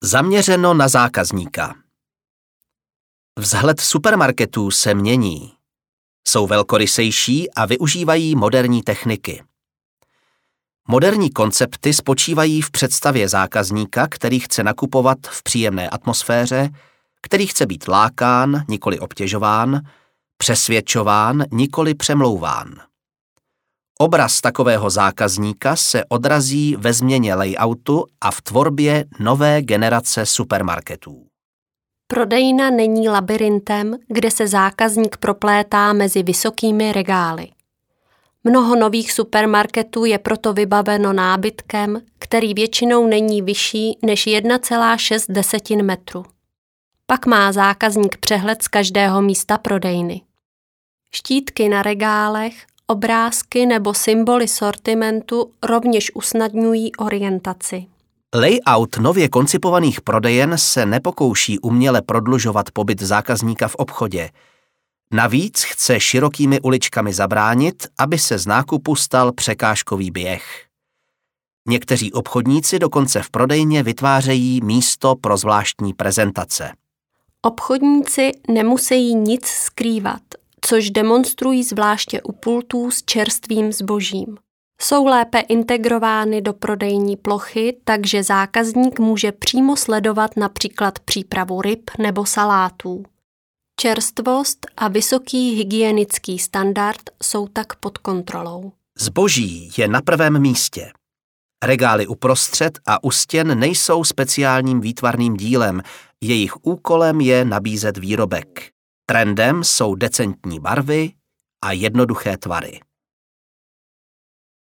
Zaměřeno na zákazníka. Vzhled supermarketů se mění. Jsou velkorysejší a využívají moderní techniky. Moderní koncepty spočívají v představě zákazníka, který chce nakupovat v příjemné atmosféře, který chce být lákán, nikoli obtěžován, přesvědčován, nikoli přemlouván. Obraz takového zákazníka se odrazí ve změně layoutu a v tvorbě nové generace supermarketů. Prodejna není labyrintem, kde se zákazník proplétá mezi vysokými regály. Mnoho nových supermarketů je proto vybaveno nábytkem, který většinou není vyšší než 1,6 metru. Pak má zákazník přehled z každého místa prodejny. Štítky na regálech, obrázky nebo symboly sortimentu rovněž usnadňují orientaci. Layout nově koncipovaných prodejen se nepokouší uměle prodlužovat pobyt zákazníka v obchodě. Navíc chce širokými uličkami zabránit, aby se z nákupu stal překážkový běh. Někteří obchodníci dokonce v prodejně vytvářejí místo pro zvláštní prezentace. Obchodníci nemusí nic skrývat, což demonstrují zvláště u pultů s čerstvým zbožím. Jsou lépe integrovány do prodejní plochy, takže zákazník může přímo sledovat například přípravu ryb nebo salátů. Čerstvost a vysoký hygienický standard jsou tak pod kontrolou. Zboží je na prvém místě. Regály uprostřed a u stěn nejsou speciálním výtvarným dílem, jejich úkolem je nabízet výrobek. Trendem jsou decentní barvy a jednoduché tvary.